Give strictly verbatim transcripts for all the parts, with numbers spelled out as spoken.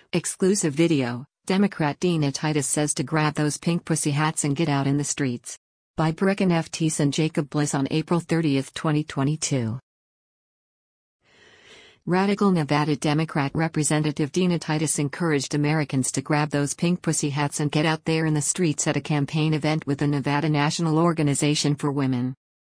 Exclusive video, Democrat Dina Titus says to grab those pink pussy hats and get out in the streets. By Brecken F. Teese and Jacob Bliss on April thirtieth, twenty twenty-two. Radical Nevada Democrat Representative Dina Titus encouraged Americans to grab those pink pussy hats and get out there in the streets at a campaign event with the Nevada National Organization for Women.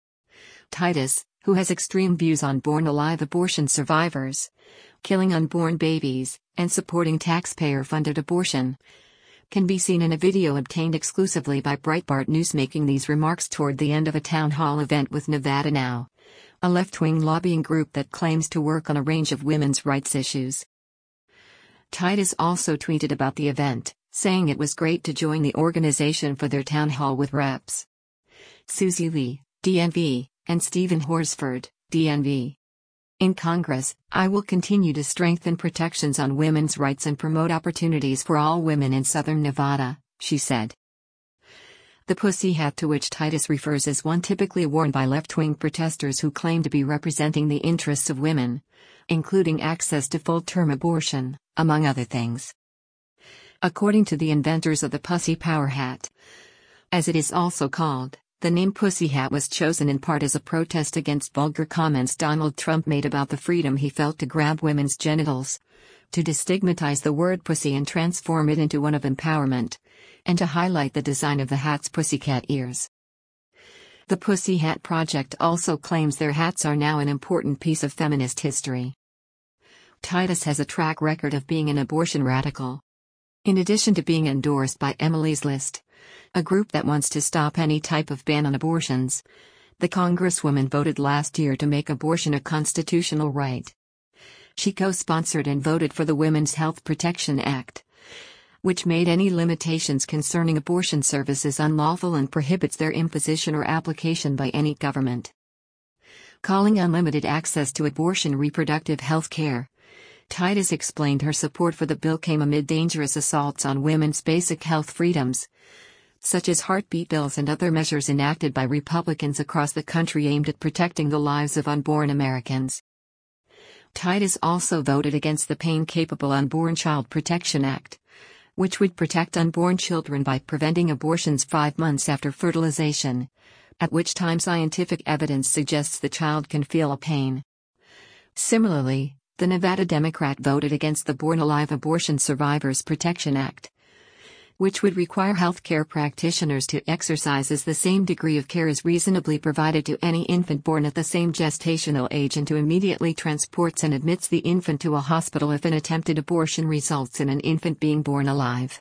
Titus, who has extreme views on born-alive abortion survivors, killing unborn babies, and supporting taxpayer-funded abortion, can be seen in a video obtained exclusively by Breitbart News making these remarks toward the end of a town hall event with Nevada Now, a left-wing lobbying group that claims to work on a range of women's rights issues. Titus also tweeted about the event, saying it was great to join the organization for their town hall with Reps Susie Lee, D N V, and Stephen Horsford, D N V. In Congress, I will continue to strengthen protections on women's rights and promote opportunities for all women in southern Nevada, she said. The pussy hat to which Titus refers is one typically worn by left-wing protesters who claim to be representing the interests of women, including access to full-term abortion, among other things. According to the inventors of the Pussy Power Hat, as it is also called, the name Pussy Hat was chosen in part as a protest against vulgar comments Donald Trump made about the freedom he felt to grab women's genitals, to destigmatize the word pussy and transform it into one of empowerment, and to highlight the design of the hat's pussycat ears. The Pussy Hat Project also claims their hats are now an important piece of feminist history. Titus has a track record of being an abortion radical. In addition to being endorsed by Emily's List, a group that wants to stop any type of ban on abortions, the Congresswoman voted last year to make abortion a constitutional right. She co-sponsored and voted for the Women's Health Protection Act, which made any limitations concerning abortion services unlawful and prohibits their imposition or application by any government. Calling unlimited access to abortion reproductive health care, Titus explained her support for the bill came amid dangerous assaults on women's basic health freedoms, such as heartbeat bills and other measures enacted by Republicans across the country aimed at protecting the lives of unborn Americans. Titus also voted against the Pain-Capable Unborn Child Protection Act, which would protect unborn children by preventing abortions five months after fertilization, at which time scientific evidence suggests the child can feel a pain. Similarly, the Nevada Democrat voted against the Born Alive Abortion Survivors Protection Act, which would require healthcare practitioners to exercise the same degree of care as reasonably provided to any infant born at the same gestational age and to immediately transports and admits the infant to a hospital if an attempted abortion results in an infant being born alive.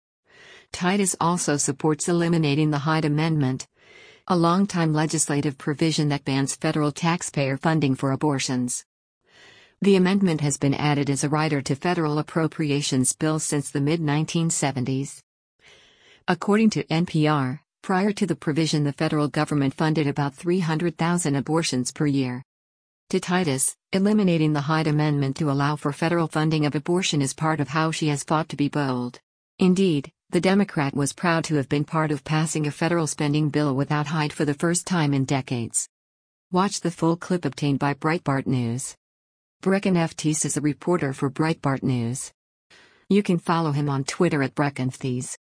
Titus also supports eliminating the Hyde Amendment, a longtime legislative provision that bans federal taxpayer funding for abortions. The amendment has been added as a rider to federal appropriations bills since the mid nineteen seventies. According to N P R, prior to the provision the federal government funded about three hundred thousand abortions per year. To Titus, eliminating the Hyde Amendment to allow for federal funding of abortion is part of how she has fought to be bold. Indeed, the Democrat was proud to have been part of passing a federal spending bill without Hyde for the first time in decades. Watch the full clip obtained by Breitbart News. Brecken F. Teese is a reporter for Breitbart News. You can follow him on Twitter at Brecken F. Teese.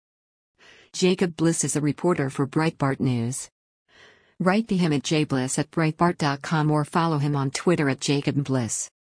Jacob Bliss is a reporter for Breitbart News. Write to him at jbliss at breitbart dot com or follow him on Twitter at Jacob Bliss.